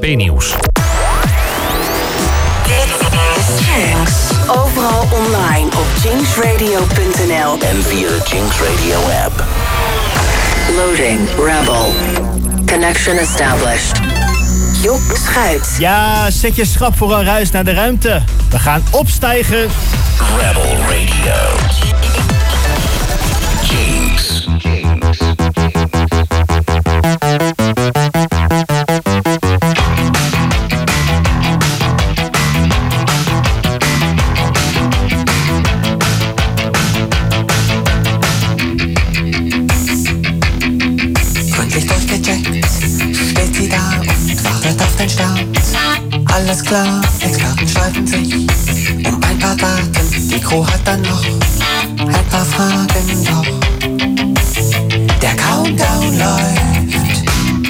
B-nieuws. Jinx. Overal online op jinxradio.nl en via de Jinx Radio app. Loading Rebel. Connection established. Job Schuit. Ja, zet je schrap voor een reis naar de ruimte. We gaan opstijgen. Rebel Radio. Jinx. Alles klar, Experten streiten sich um ein paar Daten. Die Crew hat dann noch ein paar Fragen, doch der Countdown läuft.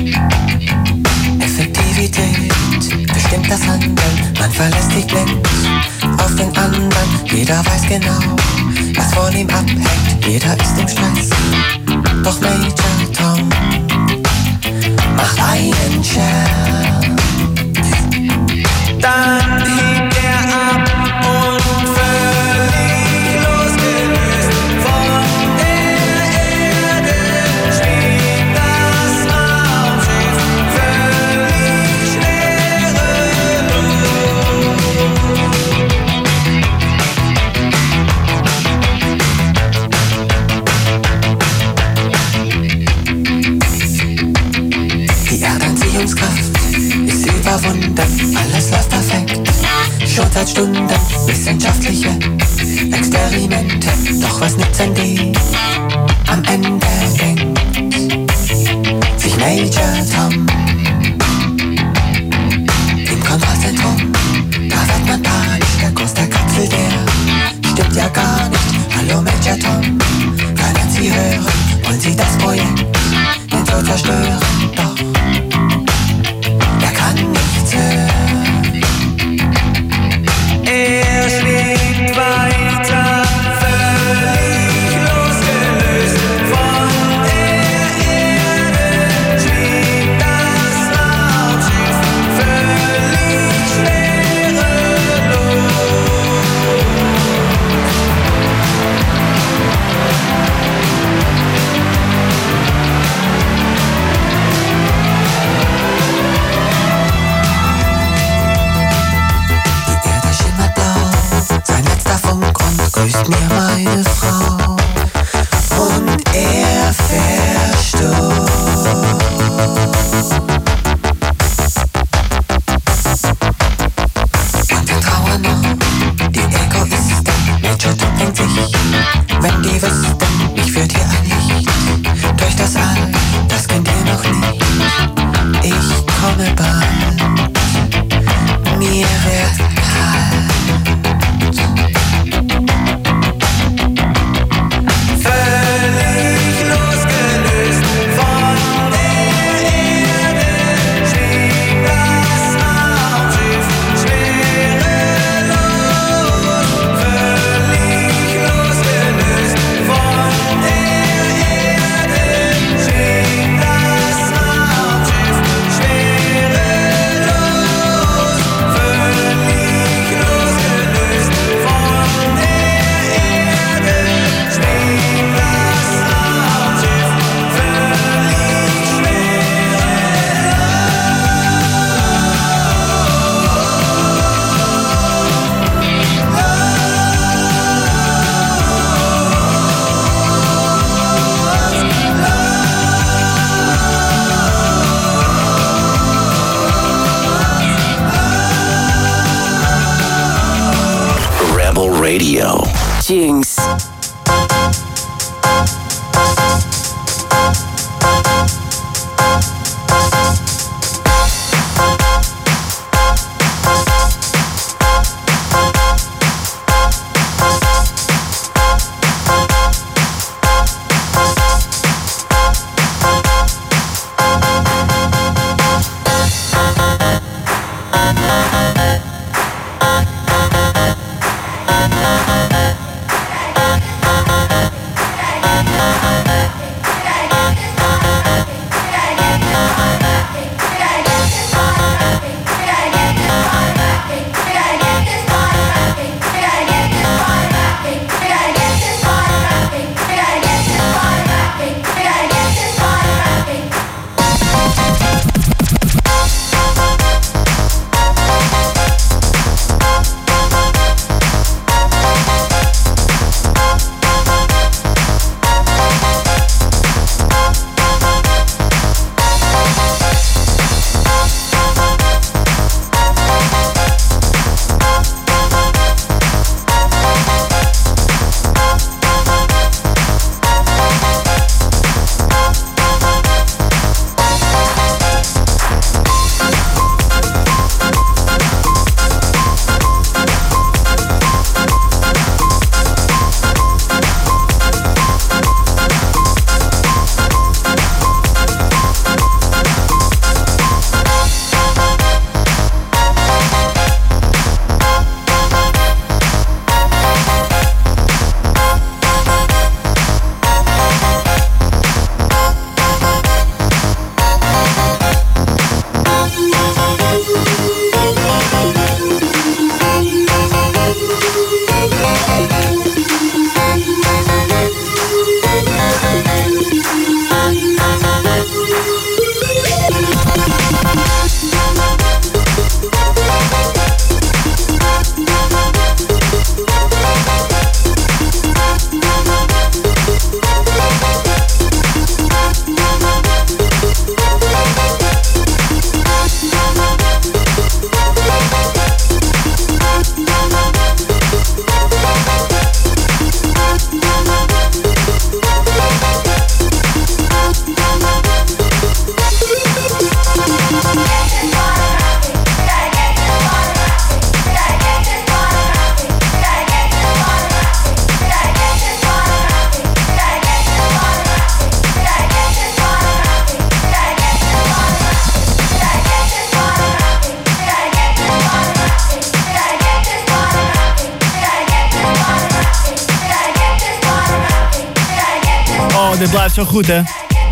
Effektivität bestimmt das Handeln. Man verlässt sich blind auf den anderen. Jeder weiß genau, was von ihm abhängt. Jeder ist im Stress, doch Major Tom macht einen Scherz. Dann hebt er ab und völlig losgelöst von der Erde schwebt das Raumschiff völlig schwerelos. Die Erdanziehungskraft ist überwunden, alles läuft perfekt, schon seit Stunden. Wissenschaftliche Experimente, doch was nützen die? Am Ende denkt sich Major Tom im Kontrollzentrum. Da wird man panisch, der Kurs der Kapsel, der stimmt ja gar nicht. Hallo Major Tom, können Sie hören? Wollen Sie das Projekt den Tod zerstören? Doch er kann nichts hören. Er schwebt weiter, völlig losgelöst von der Erde schwebt das Raumschiff völlig schwerelos. Sein letzter Funk und grüßt mir meine Frau. Und er verstummt. Und wir trauern noch, die Egoisten. Major Tom denkt sich, wenn die wüssten, mich führt hier ein Licht durch das All, das kennt ihr noch nicht. Ich komme bald, mir wird kalt. Völlig losgelöst von der Erde schwebt das Raumschiff schwerelos. Völlig losgelöst von der Erde schwebt das Raumschiff schwerelos. Völlig losgelöst von der Erde schwebt das Raumschiff völlig Rebel Radio. Jinx. Oh, dit blijft zo goed, hè?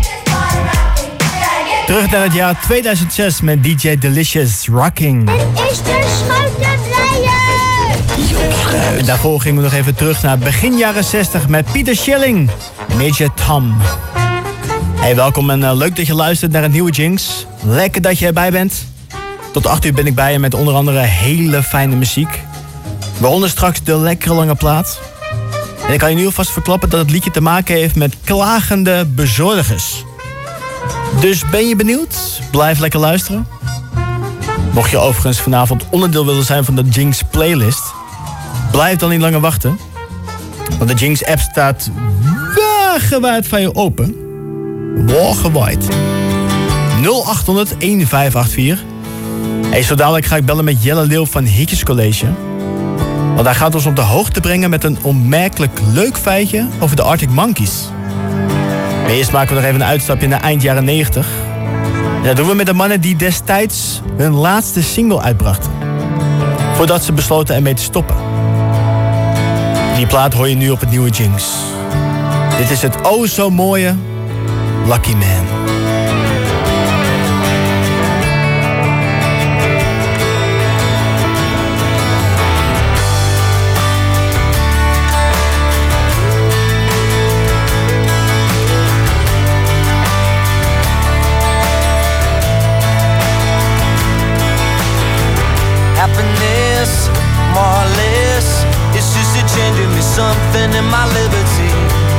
Terug naar het jaar 2006 met DJ Delicious, Rocking. Het is de Schouderblijer! En daarvoor gingen we nog even terug naar begin jaren 60 met Peter Schilling, Major Tom. Hey, welkom en leuk dat je luistert naar een nieuwe Jinx. Lekker dat je erbij bent. Tot 8 uur ben ik bij je met onder andere hele fijne muziek. Waaronder straks de lekkere lange plaat. En ik kan je nu alvast verklappen dat het liedje te maken heeft met klagende bezorgers. Dus ben je benieuwd? Blijf lekker luisteren. Mocht je overigens vanavond onderdeel willen zijn van de Jinx playlist, blijf dan niet langer wachten. Want de Jinx app staat wagenwijd van je open. Wagenwijd. 0800 1584. Hey, zo dadelijk ga ik bellen met Jelle Leeuw van Hitjes College. Want hij gaat ons op de hoogte brengen met een onmerkelijk leuk feitje over de Arctic Monkeys. Maar eerst maken we nog even een uitstapje naar eind jaren 90. En dat doen we met de mannen die destijds hun laatste single uitbrachten. Voordat ze besloten ermee te stoppen. Die plaat hoor je nu op het nieuwe Jinx. Dit is het oh zo mooie Lucky Man. Something in my liberty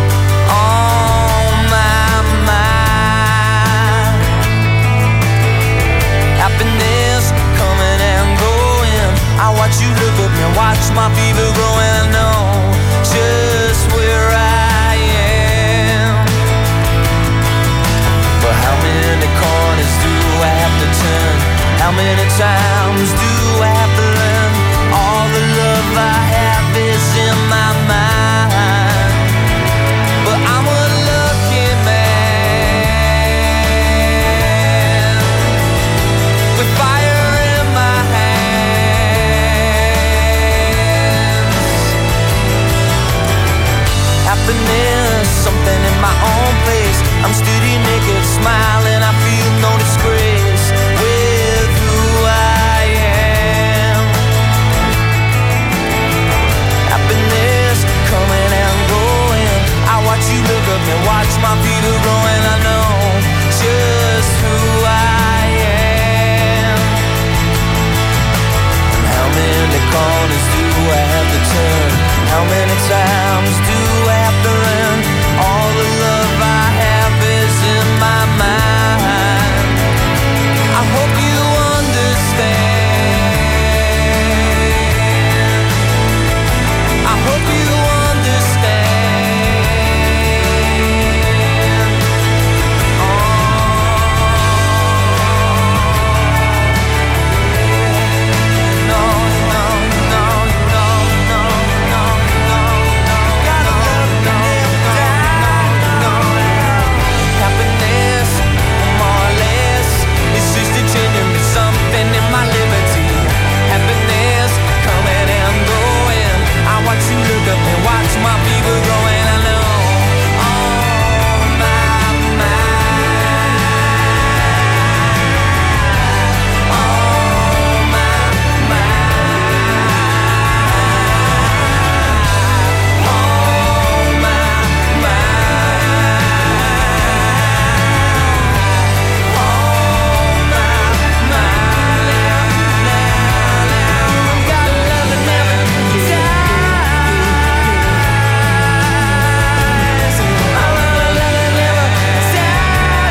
on my mind. Happiness coming and going. I watch you look at me, watch my fever growing. I know just where I am. But how many corners do I have to turn? How many times do I have to learn? All the love I have is in my mind. But I'm a lucky man with fire in my hands. Happiness, something in my own place. I'm steady naked, smiling, I feel no disgrace with who I am. Happiness coming and going. I watch you look at me, watch my feet are growing. I know just who I am. And how many corners do I have to turn? How many times do I have to learn? All the love I have is in my mind. I hope you understand. I hope you understand. Oh. No, no, no, no, no, no, no, no. Gotta love to live down. Happiness, more or less, it's just a changing me something in my liberty. Happiness coming and going. I watch you look up and watch my fever growing. I know on my mind. On my mind. On my mind. On my mind. Gotta love it never dies. I love it never dies.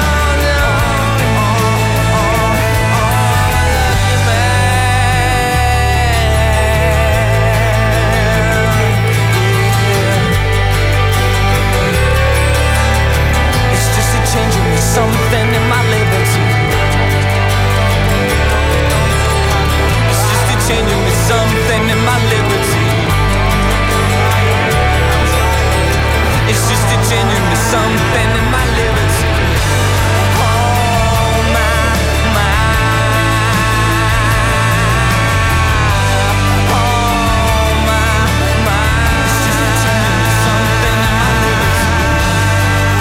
It's just a change in me, something in my liberty. It's just a change in me, something in my liberty. It's just a change in me, something in my liberty. Oh my mind. Oh my mind. It's just a change in me, something in my liberty.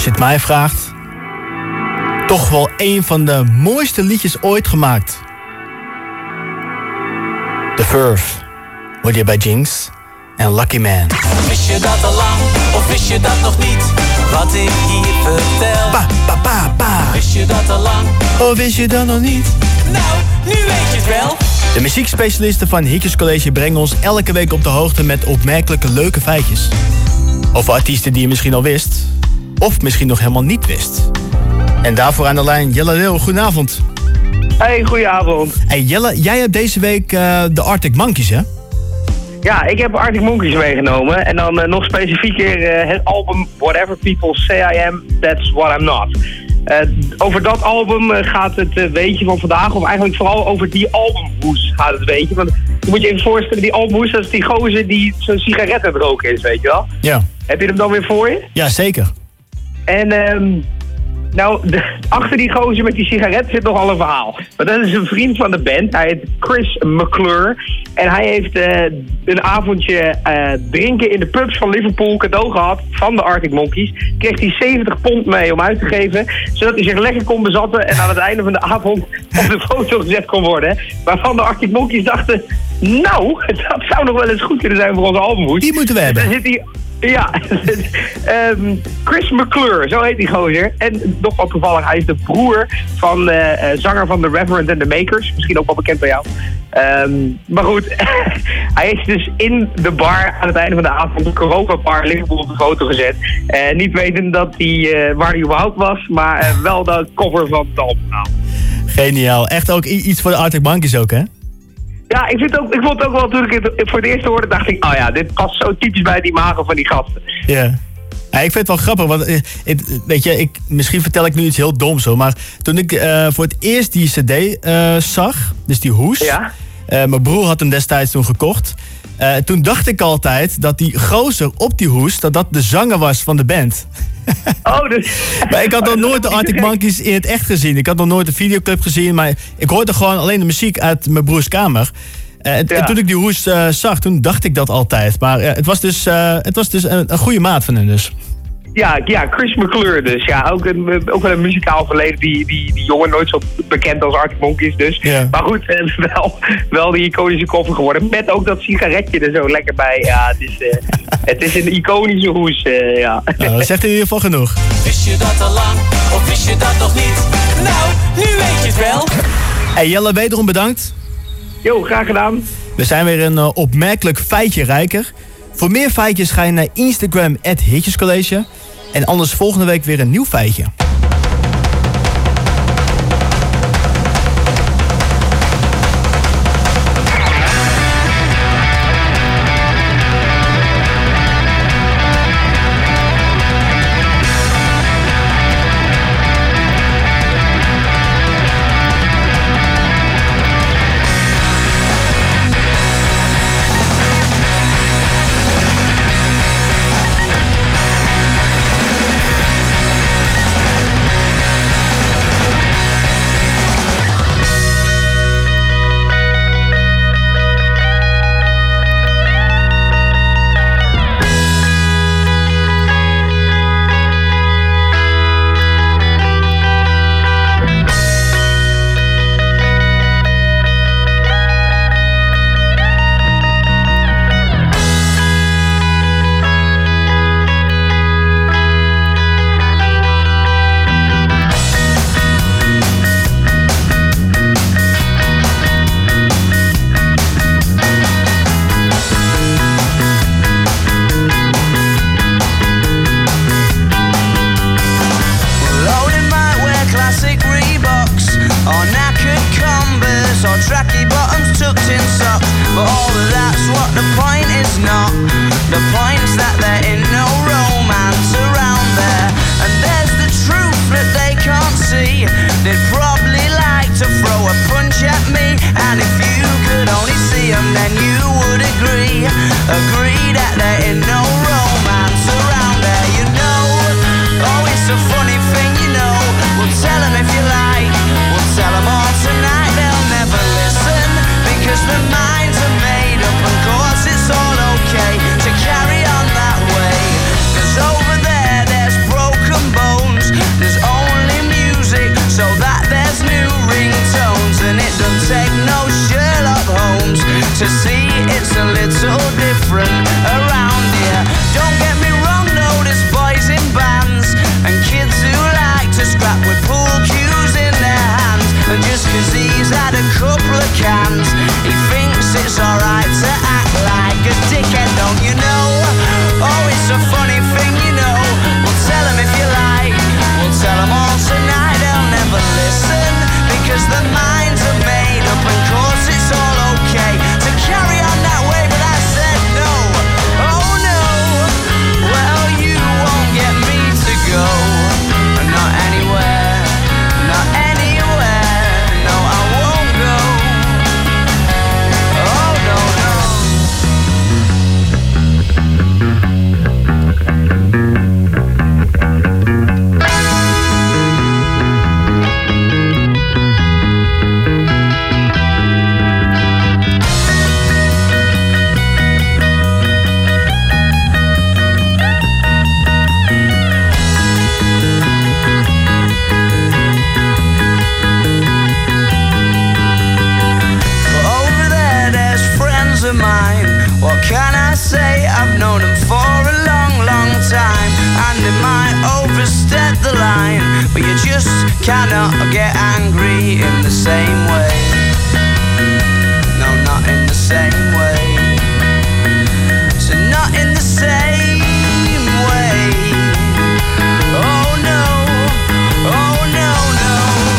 als je het mij vraagt, toch wel een van de mooiste liedjes ooit gemaakt. The Verve, hoor je bij Jinx en Lucky Man. Wist je dat al lang, of wist je dat nog niet? Wat ik hier vertel. Pa, pa, pa, pa. Wist je dat al lang? Oh, wist je dat nog niet? Nou, nu weet je het wel. De muziekspecialisten van Hitjes College brengen ons elke week op de hoogte met opmerkelijke leuke feitjes. Over artiesten die je misschien al wist, of misschien nog helemaal niet wist. En daarvoor aan de lijn Jelle Leeuw, goedenavond. Hey, goedenavond. Hey Jelle, jij hebt deze week de Arctic Monkeys, hè? Ja, ik heb Arctic Monkeys meegenomen. En dan nog specifieker het album Whatever People Say I Am, That's What I'm Not. Over dat album gaat het weetje van vandaag, of eigenlijk vooral over die albumhoes gaat het weetje. Want je moet je even voorstellen, die albumhoes, dat is die gozer die zo'n sigaret aan het roken is, weet je wel? Ja. Heb je hem dan weer voor je? Ja, zeker. En achter die gozer met die sigaret zit nogal een verhaal. Want dat is een vriend van de band. Hij heet Chris McClure. En hij heeft een avondje drinken in de pubs van Liverpool cadeau gehad van de Arctic Monkeys. Kreeg hij 70 pond mee om uit te geven, zodat hij zich lekker kon bezatten en aan het einde van de avond op de foto gezet kon worden. Waarvan de Arctic Monkeys dachten, nou, dat zou nog wel eens goed kunnen zijn voor onze albumhoes. Die moeten we hebben. Dan zit hij... Ja, Chris McClure, zo heet die gozer. En nog wat toevallig, hij is de broer van zanger van The Reverend and the Makers. Misschien ook wel bekend bij jou. Maar goed, hij is dus in de bar aan het einde van de avond, de Corona Bar, Liverpool op de foto gezet. Niet weten dat hij waar hij überhaupt was, maar wel de cover van het album. Geniaal. Echt ook iets voor de Arctic Monkeys ook, hè? Ja, ik vond het ook wel, toen ik het voor het eerst hoorde, dacht ik, oh ja, dit past zo typisch bij die magen van die gasten. Ja. Ja, ik vind het wel grappig, want weet je, misschien vertel ik nu iets heel doms zo, maar toen ik voor het eerst die cd zag, dus die hoes, Ja? Mijn broer had hem destijds toen gekocht. Toen dacht ik altijd dat die gozer op die hoes, dat de zanger was van de band. Oh, dus... Maar ik had nog nooit de Arctic Monkeys in het echt gezien. Ik had nog nooit de videoclip gezien, maar ik hoorde gewoon alleen de muziek uit mijn broers kamer. En toen ik die hoes zag, toen dacht ik dat altijd. Maar het was dus een goede maat van hem dus. Ja, Chris McClure dus. Ja, ook wel een muzikaal verleden. Die jongen nooit zo bekend als Arctic Monkeys dus. Ja. Maar goed, wel die iconische koffer geworden. Met ook dat sigaretje er zo lekker bij. Ja, het is een iconische hoes, ja. Nou, dat zegt in ieder geval genoeg. Wist je dat al lang, of wist je dat nog niet? Nou, nu weet je het wel. Hey Jelle, wederom bedankt. Jo, graag gedaan. We zijn weer een opmerkelijk feitje rijker. Voor meer feitjes ga je naar Instagram @hitjescollege. En anders volgende week weer een nieuw feitje. but you just cannot get angry in the same way. No, not in the same way. So not in the same way. Oh no, oh no, no.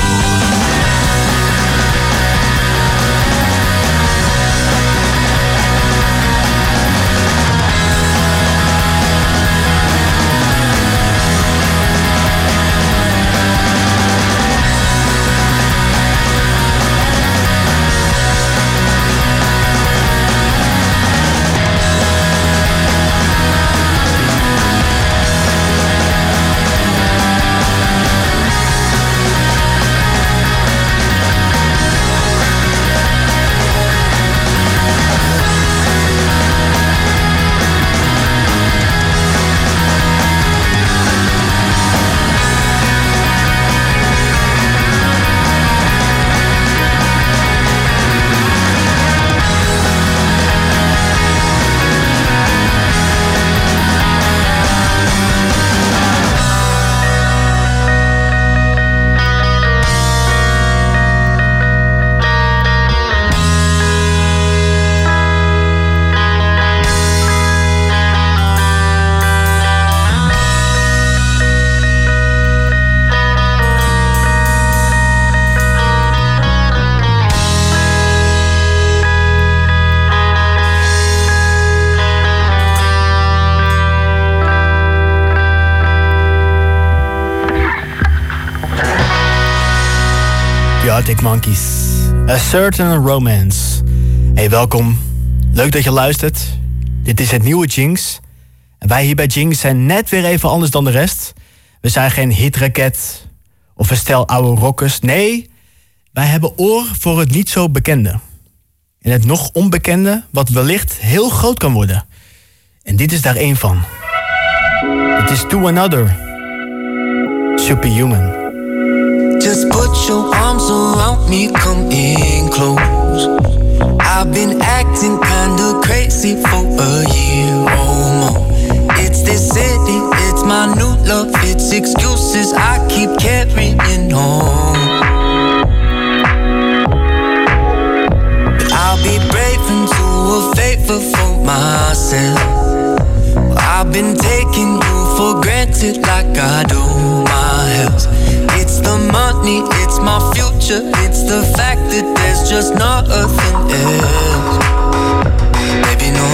Arctic Monkeys. A Certain Romance. Hey, welkom. Leuk dat je luistert. Dit is het nieuwe Jinx. En wij hier bij Jinx zijn net weer even anders dan de rest. We zijn geen hitraket of een stel oude rockers. Nee, wij hebben oor voor het niet zo bekende. En het nog onbekende wat wellicht heel groot kan worden. En dit is daar één van. Het is To Another. Superhuman. Just put your arms around me, come in close. I've been acting kinda crazy for a year or more. It's this city, it's my new love, it's excuses I keep carrying on. But I'll be brave and do a favor for myself. I've been taking you for granted like I do my health. It's the money, it's my future, it's the fact that there's just nothing else. Baby, no.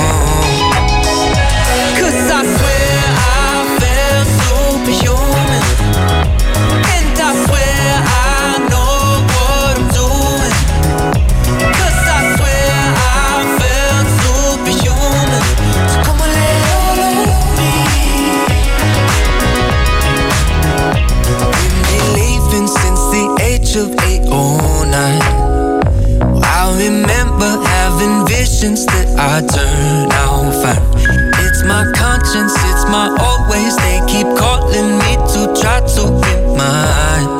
'Cause I swear I felt superhuman, and I swear I know what I'm doing. 'Cause I swear I felt superhuman. So come on, lay all over me. Since the age of 8 or 9, I remember having visions that I turn out fine. It's my conscience, it's my always. They keep calling me to try to remind.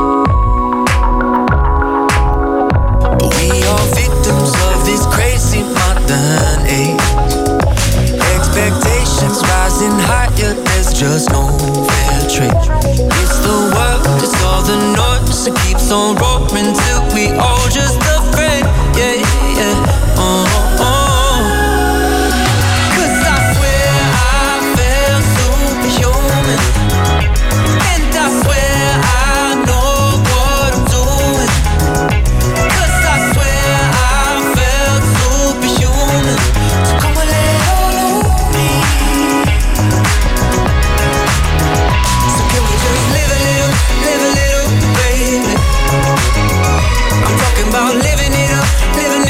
But we are victims of this crazy modern age. Expectations rising higher, there's just no fair trade. It's the world, it's all the noise, it keeps on roaring till we all just afraid. Yeah, yeah, oh, oh. 'Cause I swear I felt superhuman, and I swear I know what I'm doing. 'Cause I swear I felt superhuman. So come on, lay all over me. So can we just live a little, baby? I'm talking about living it up, living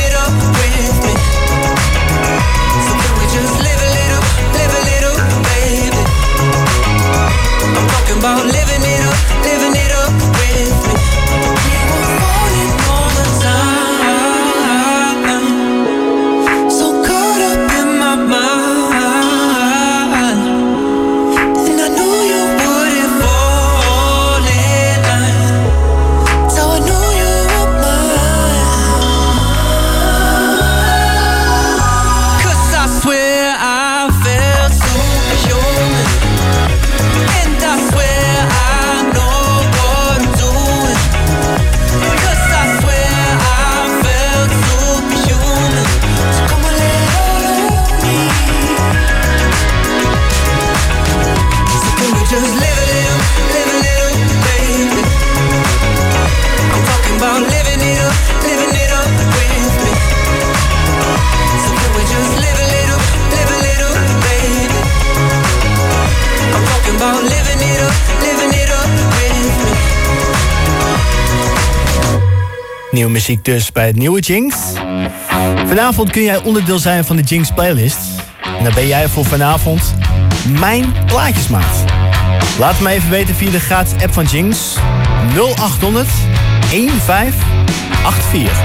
Nieuwe muziek dus bij het nieuwe Jinx. Vanavond kun jij onderdeel zijn van de Jinx playlist. En dan ben jij voor vanavond mijn plaatjesmaat. Laat me even weten via de gratis app van Jinx. 0800 1584.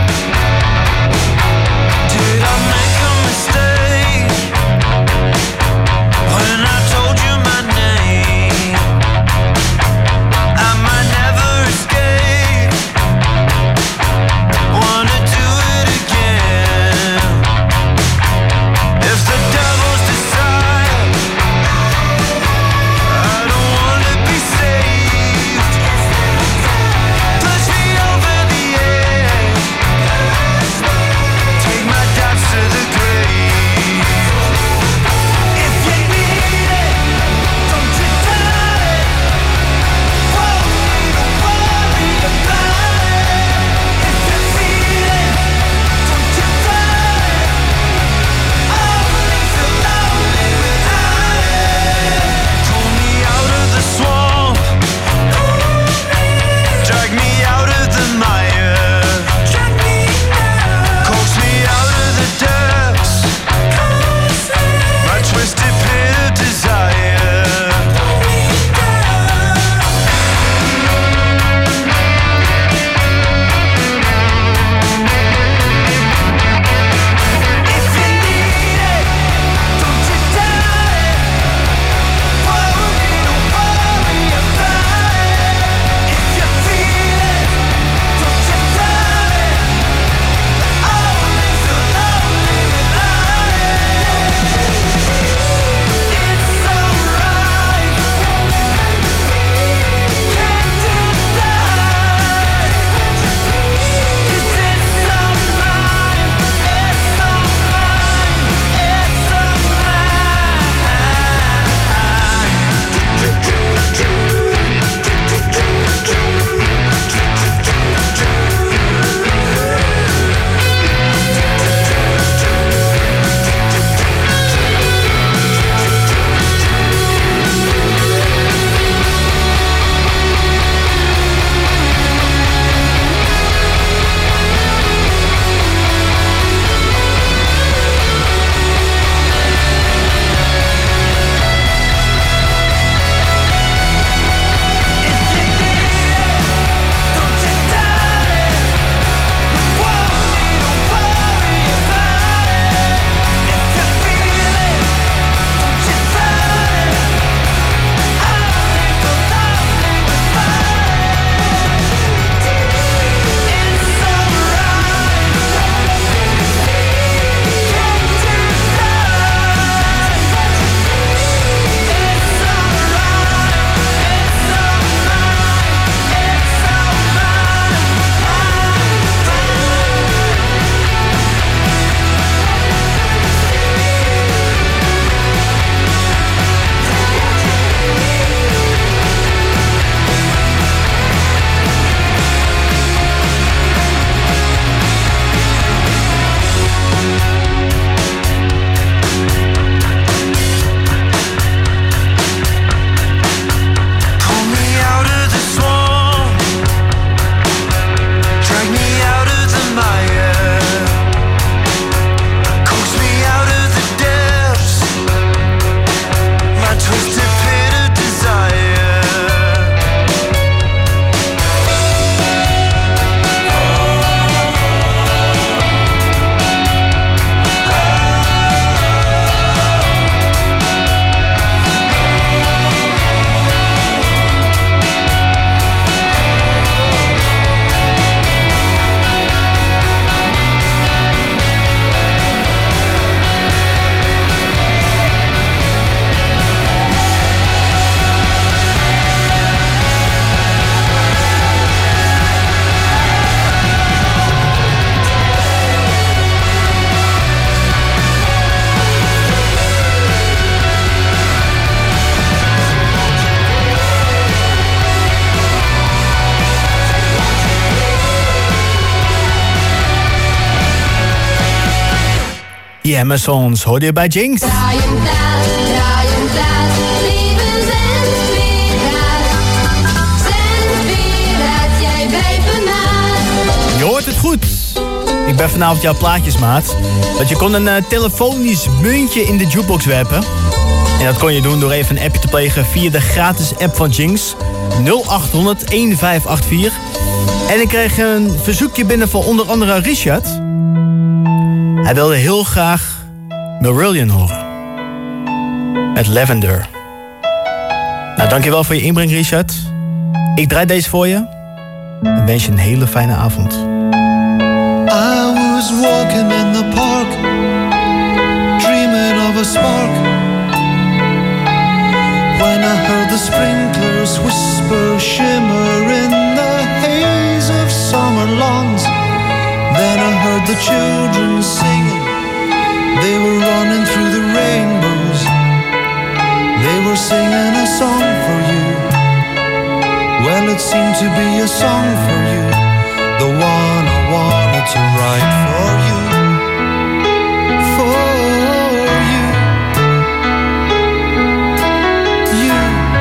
Die Amazons hoorde je bij Jinx. Draai een plaat, leven zendspiraat. Zendspiraat, jij blijft bemaakt. Je hoort het goed. Ik ben vanavond jouw plaatjesmaat. Want je kon een telefonisch muntje in de jukebox werpen. En dat kon je doen door even een appje te plegen via de gratis app van Jinx. 0800 1584. En ik kreeg een verzoekje binnen van onder andere Richard. Hij wilde heel graag Marillion horen. Met Lavender. Nou, dankjewel voor je inbreng, Richard. Ik draai deze voor je. En wens je een hele fijne avond. I was walking in the park, dreaming of a spark, when I heard the sprinklers whisper, shimmer in the haze of summer lawns. Then I heard the children singing, they were running through the rainbows. They were singing a song for you. Well, it seemed to be a song for you, the one I wanted to write for you. For you. You.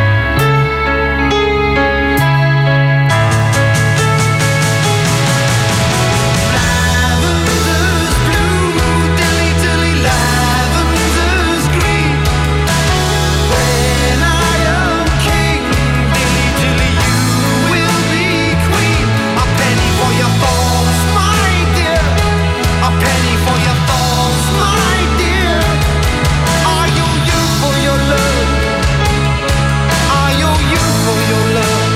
Lavender's blue, dilly dilly, lavender's green. When I am king, dilly dilly, you will be queen. A penny for your thoughts, my dear. A penny for your thoughts, my dear. Are you for your love? Are you for your love?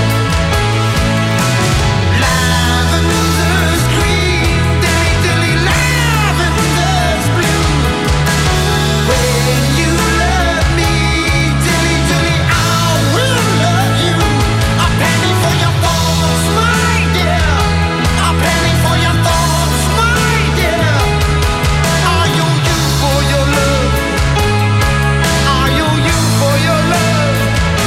Lavender's green, dilly dilly, lavender's blue. When you love me, dilly dilly, I will love you. A penny for your thoughts, my dear. A penny for your thoughts, my dear. Are you for your love? Are you for your love?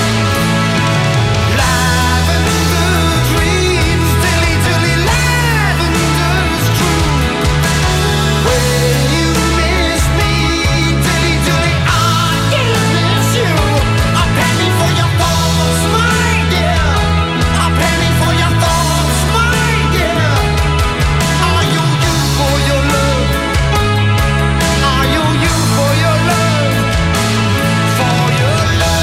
Lavender dreams, dilly dilly, lavender's true. When you miss me, dilly dilly, I will miss you. A penny for your thoughts, my dear. A penny for your thoughts, my dear. Are you for your love? Are you for your love? For your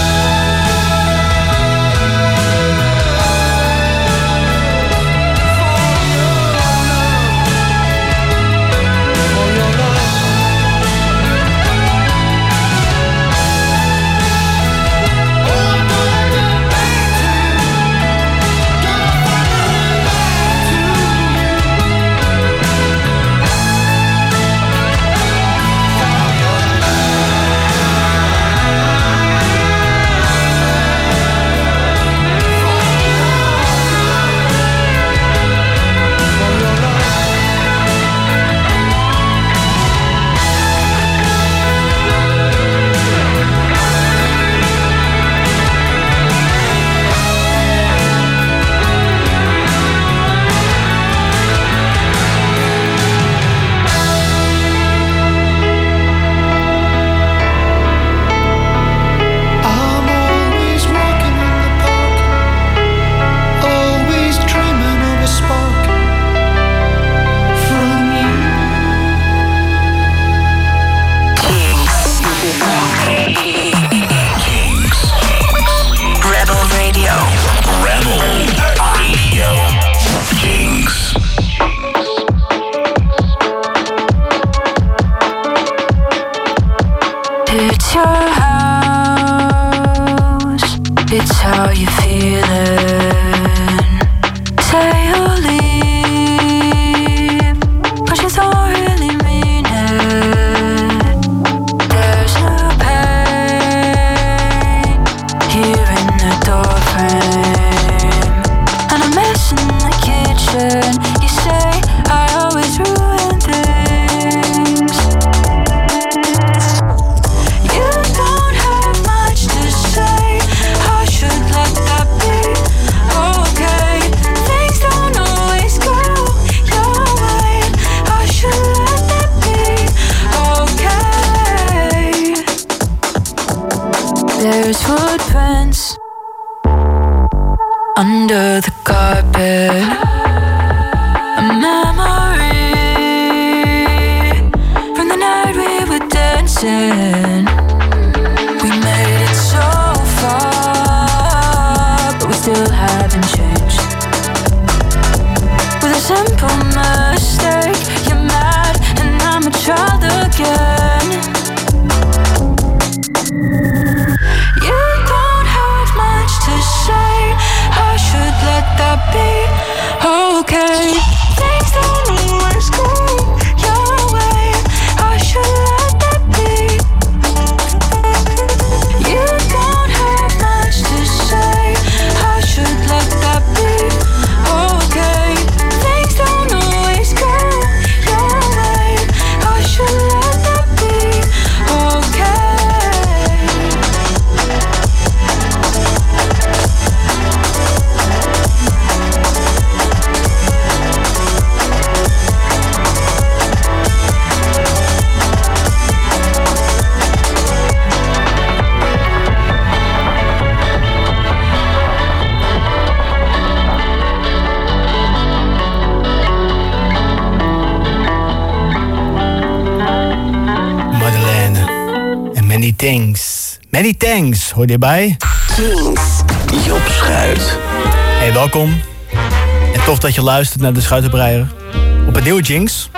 I'm always walking in the park, always dreaming of a spark from you. Rebel Radio. Rebel Radio. Jinx. It's your house, it's how you feeling. Say you'll leave, but you don't really mean it. There's no pain here in the doorframe, and a mess in the kitchen. You say I always ruin things. You don't have much to say. I should let that be. Okay, things don't always go your way. I should let that be. Okay. There's footprints under the carpet. A memory missing. We made it so far, but we still haven't changed. With a simple mistake, you're mad and I'm a child again. You don't have much to say, I should let that be okay. Things don't always go your way, I should let that be. You don't have much to say, I should let that be okay. Things don't always go your way, I should let that be okay. Many Things. Many Thanks, hoor je erbij? Jinx, Job Schuit. Hey, welkom. En tof dat je luistert naar de Schuitenbreier op het nieuwe Jinx.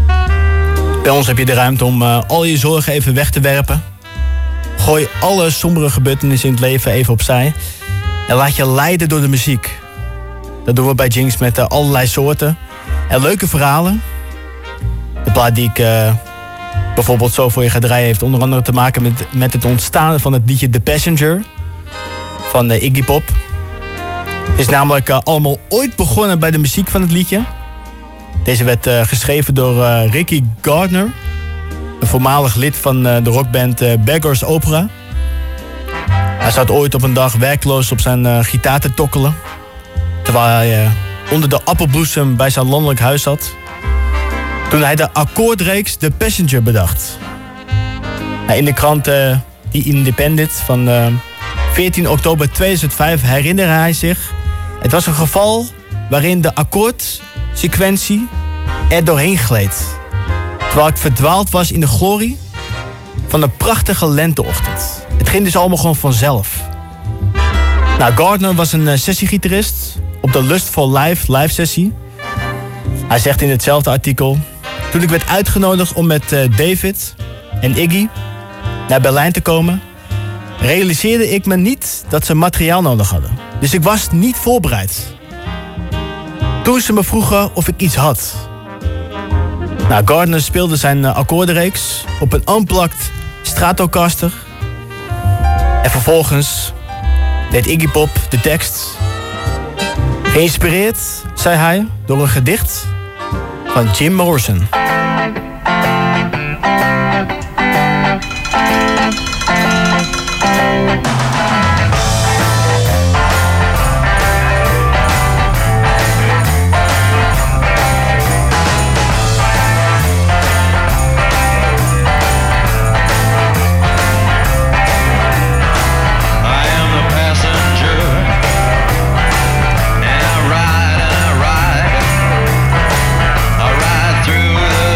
Bij ons heb je de ruimte om al je zorgen even weg te werpen. Gooi alle sombere gebeurtenissen in het leven even opzij. En laat je leiden door de muziek. Dat doen we bij Jinx met allerlei soorten en leuke verhalen. De plaat die ik bijvoorbeeld zo voor je ga draaien heeft onder andere te maken met het ontstaan van het liedje The Passenger van Iggy Pop. Het is namelijk allemaal ooit begonnen bij de muziek van het liedje. Deze werd geschreven door Ricky Gardner, een voormalig lid van de rockband Beggars Opera. Hij zat ooit op een dag werkloos op zijn gitaar te tokkelen, terwijl hij onder de appelbloesem bij zijn landelijk huis zat, toen hij de akkoordreeks The Passenger bedacht. In de krant The Independent van 14 oktober 2005 herinnerde hij zich: het was een geval waarin de akkoordsequentie er doorheen gleed, terwijl ik verdwaald was in de glorie van een prachtige lenteochtend. Het ging dus allemaal gewoon vanzelf. Gardner was een sessiegitarist op de Lust for Live sessie. Hij zegt in hetzelfde artikel: toen ik werd uitgenodigd om met David en Iggy naar Berlijn te komen, realiseerde ik me niet dat ze materiaal nodig hadden. Dus ik was niet voorbereid. Toen ze me vroegen of ik iets had. Gardner speelde zijn akkoordenreeks op een unplugged Stratocaster. En vervolgens deed Iggy Pop de tekst. Geïnspireerd, zei hij, door een gedicht van Jim Morrison. Through the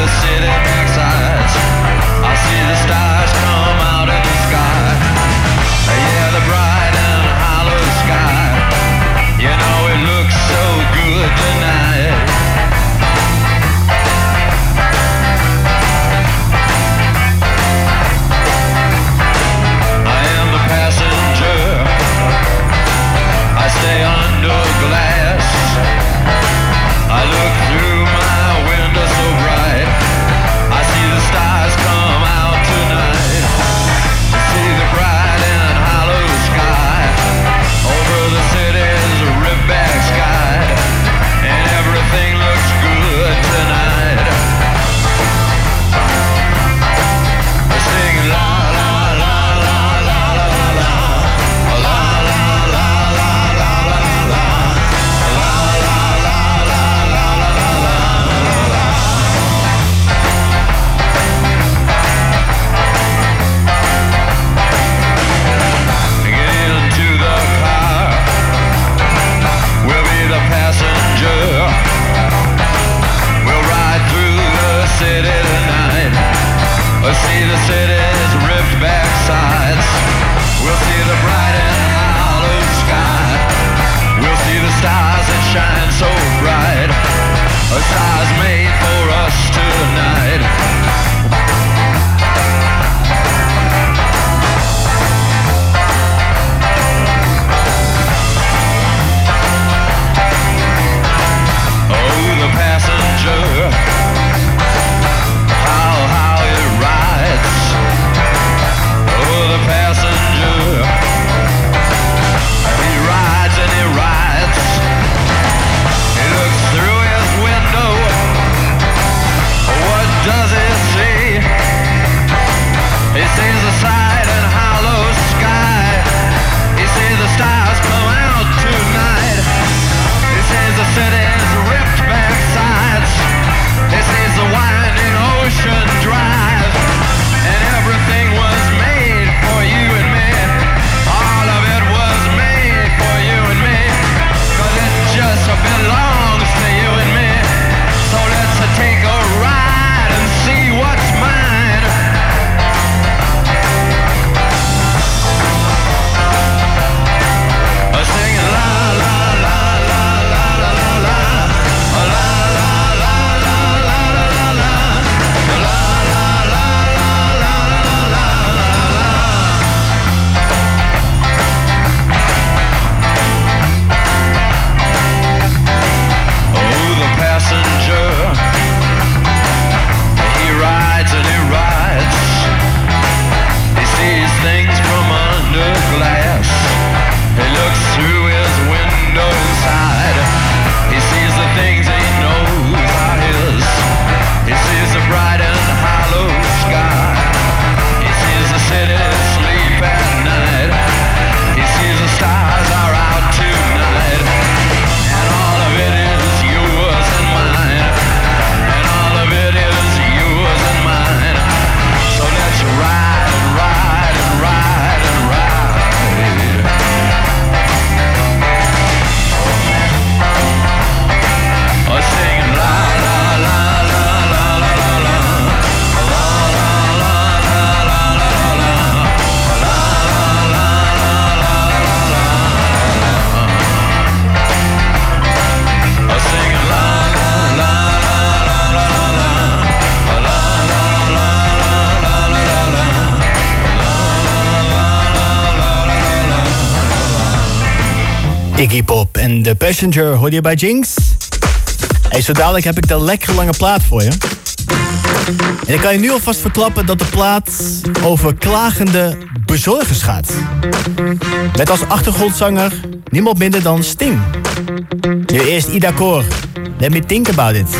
en The Passenger hoor je bij Jinx. Hey, zo dadelijk heb ik de lekkere lange plaat voor je. En ik kan je nu alvast verklappen dat de plaat over klagende bezorgers gaat. Met als achtergrondzanger niemand minder dan Sting. Nu eerst Ida Koor. Let me think about it.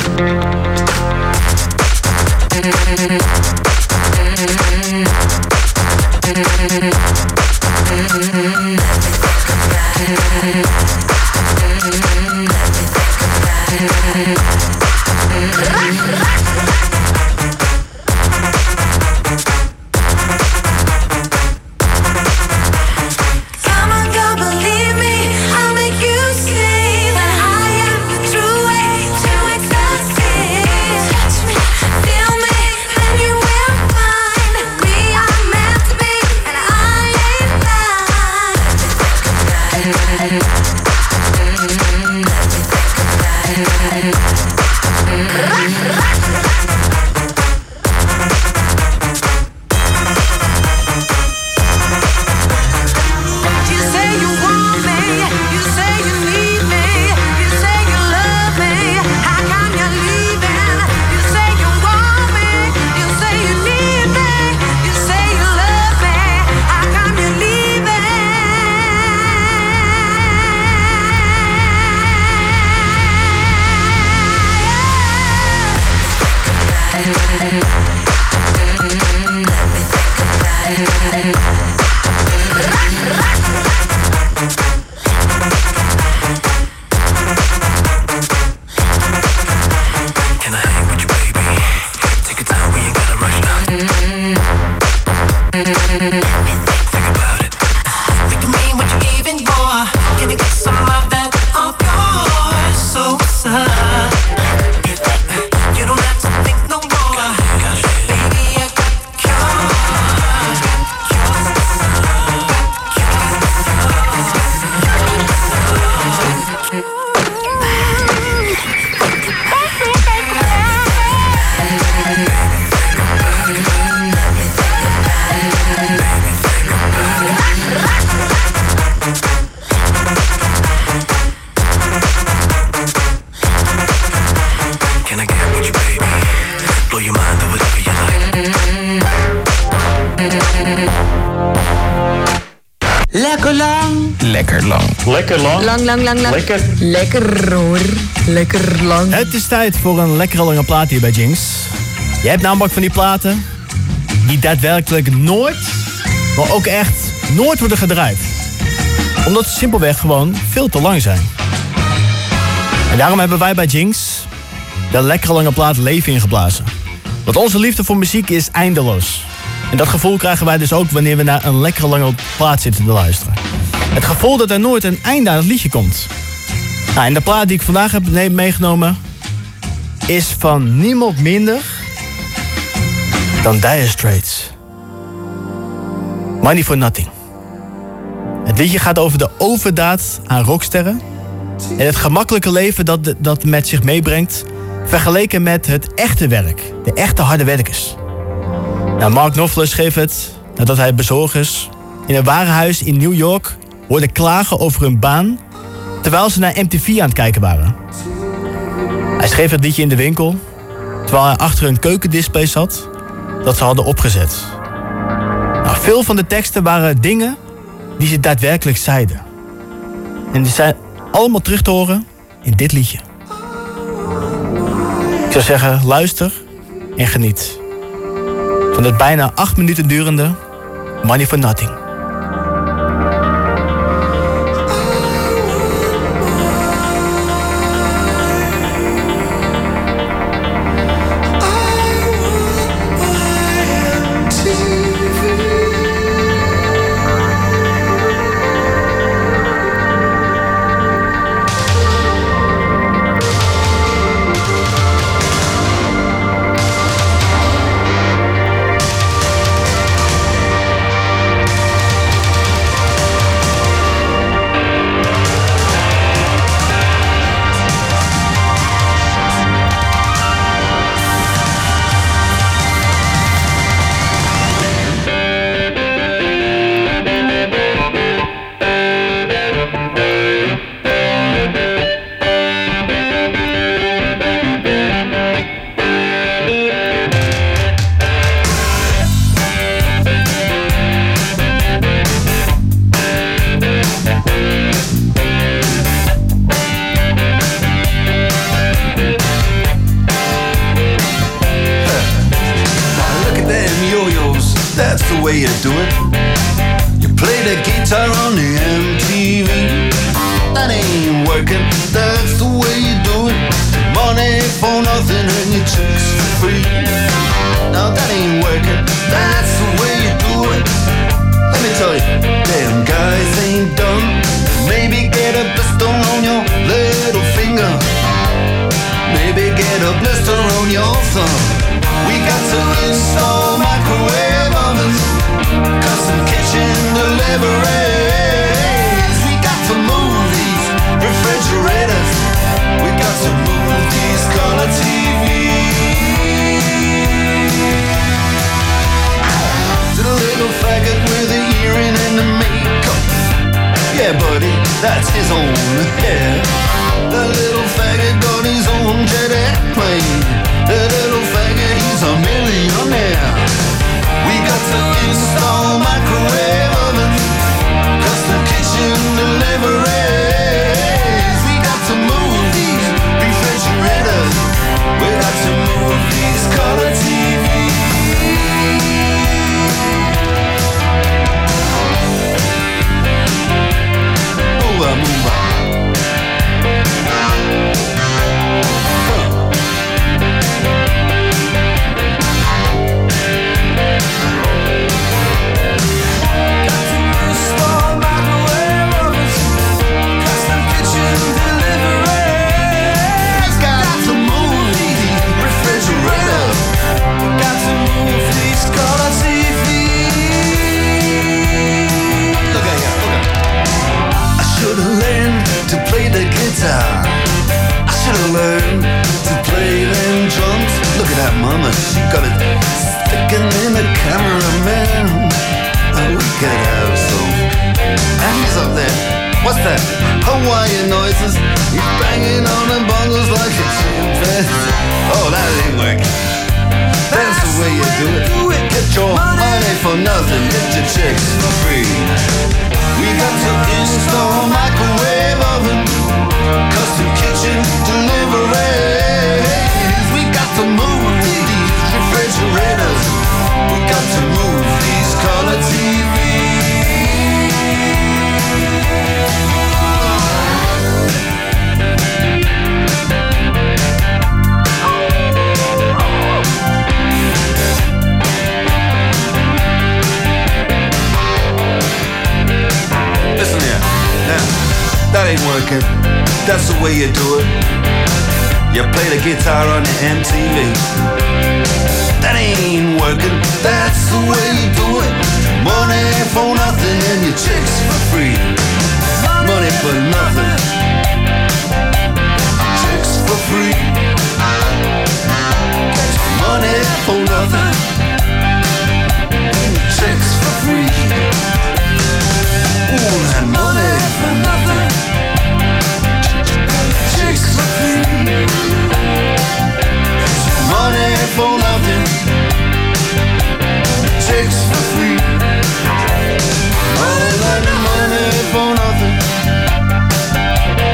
Lekker lang. Lekker lang. Lekker lang. Lang. Lekker. Lekker hoor. Lekker lang. Het is tijd voor een lekkere lange plaat hier bij Jinx. Je hebt namelijk van die platen die daadwerkelijk nooit, maar ook echt nooit worden gedraaid. Omdat ze simpelweg gewoon veel te lang zijn. En daarom hebben wij bij Jinx de lekkere lange plaat leven ingeblazen. Want onze liefde voor muziek is eindeloos. En dat gevoel krijgen wij dus ook wanneer we naar een lekkere lange plaat zitten te luisteren. Het gevoel dat er nooit een einde aan het liedje komt. Nou, en de plaat die ik vandaag heb meegenomen is van niemand minder dan Dire Straits. Money for Nothing. Het liedje gaat over de overdaad aan rocksterren en het gemakkelijke leven dat met zich meebrengt, vergeleken met het echte werk, de echte harde werkers. Nou, Mark Knopfler schreef het nadat hij bezorgers in een warenhuis in New York hoorde klagen over hun baan terwijl ze naar MTV aan het kijken waren. Hij schreef het liedje in de winkel terwijl hij achter een keukendisplay zat dat ze hadden opgezet. Nou, veel van de teksten waren dingen die ze daadwerkelijk zeiden. En die zijn allemaal terug te horen in dit liedje. Ik zou zeggen, luister en geniet van het bijna 8 minuten durende Money for Nothing. working, that's the way you do it. Money for nothing and your chicks for free. Now that ain't working, that's the way you do it. Let me tell you, damn guys ain't dumb. Maybe get a blister on your little finger. Maybe get a blister on your thumb. We got to install microwave ovens, custom kitchen deliveries. We got to move these refrigerators. We got to move these color TVs. To the little faggot with the earring and the makeup. Yeah, buddy, that's his own hair. The little faggot got his own jet airplane. The little faggot, he's a millionaire. We got to install microwave ovens, custom kitchen deliveries. We got to move these refrigerators. We got to move these color TVs. Move on, move on. I should've learned to play them drums. Look at that mama, she got it sticking in the cameraman. Oh, we could have some. And he's up there. What's that? Hawaiian noises. He's banging on the bongos like a chimpanzee. Oh, that ain't working. That's the way you do it. Get your money for nothing, get your chicks for free. We got to install microwave oven, custom kitchen deliveries. We got to move these refrigerators. We got to move these color TVs. Listen here, now, that ain't working. That's the way you do it. You play the guitar on the MTV. That ain't working. That's the way you do it. Money for nothing and your chicks for free. Money for nothing. Chicks for free. Money for nothing. Chicks for free. Ooh, that money for nothing. Chicks for free. Money for nothing. Chicks for free. All that money for nothing.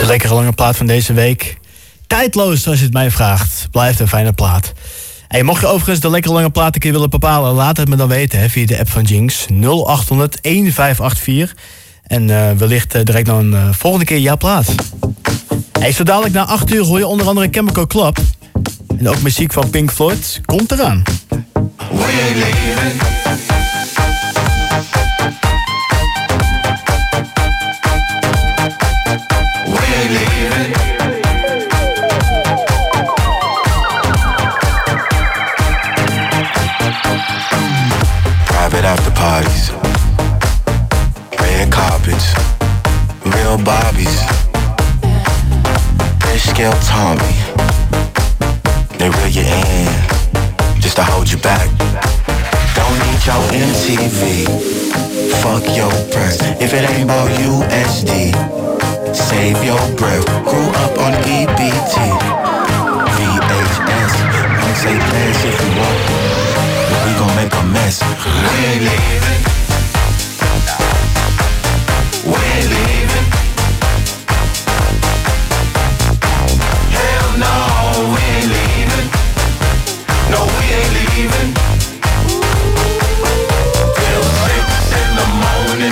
lekkere lange plaat van deze week. Tijdloos als je het mij vraagt. Blijft een fijne plaat. Hey, mocht je overigens de lekkere lange plaat een keer willen bepalen, laat het me dan weten hè, via de app van Jinx 0800 1584. En wellicht direct nog een volgende keer jouw plaat. Hey, zo dadelijk na 8 uur hoor je onder andere Chemical Club. En ook muziek van Pink Floyd komt eraan. We ain't leaving. We ain't leaving. Private after parties, red carpets, real bobbies. They scale Tommy, they reel you in just to hold you back. Don't need your MTV, fuck your press. If it ain't about USD, save your breath. Grew up on EBT, VHS. Don't say plans if you want, but we gon' make a mess. We ain't leaving. We ain't leaving. Hell no, we ain't leaving. No, we ain't leaving. Till 6 in the morning.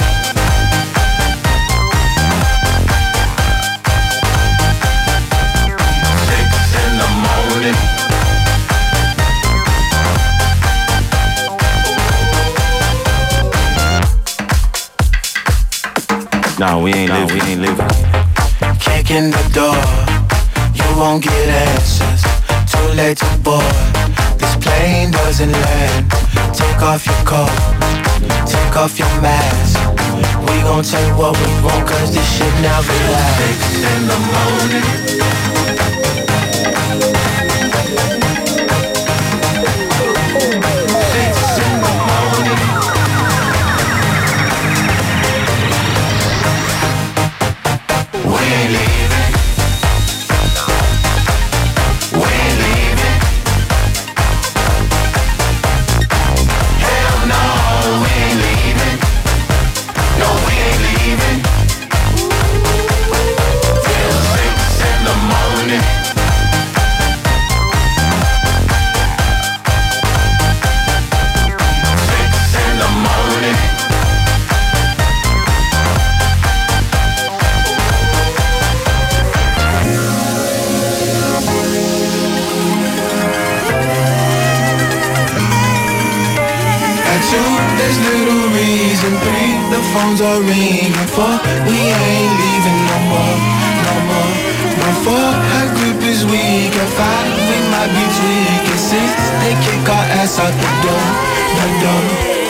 No, we ain't leaving. Kick in the door, you won't get answers. Too late to board, this plane doesn't land. Take off your coat, take off your mask. We gon' tell you what we want, cause this shit never lasts. 6 in the morning. 6 in the morning. We ain't leaving. We ain't leaving. Hell no, we ain't leaving. No, we ain't leaving. Till 6 in the morning. 6 in the morning. At 2, there's little reason. 3, the phones are ringing. 4, we ain't leaving no more, no more. No 4, her grip is weak. At 5, we might be tweaking. 6, they kick our ass out the door, the door.